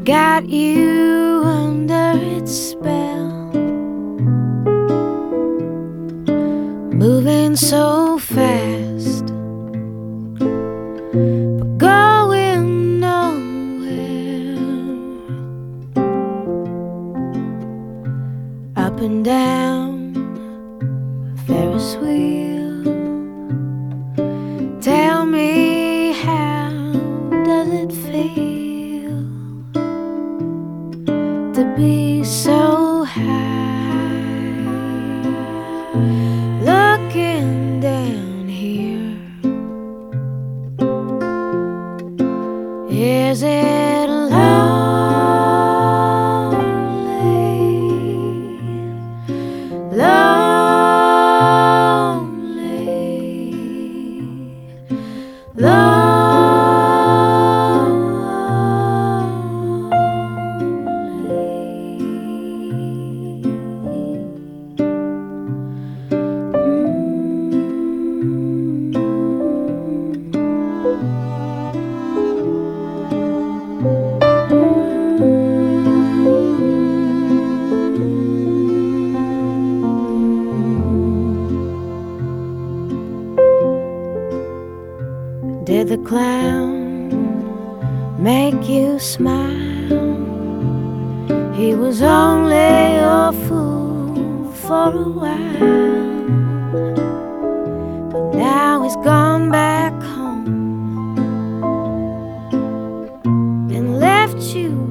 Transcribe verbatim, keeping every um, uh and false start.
got you under its spell, moving so fast, but going nowhere. Up and down a Ferris wheel. Tell me, how does it feel to be so high, looking down here? Is it lonely, lonely, lonely? Did the clown make you smile? He was only a fool for a while, but now he's gone back home and left you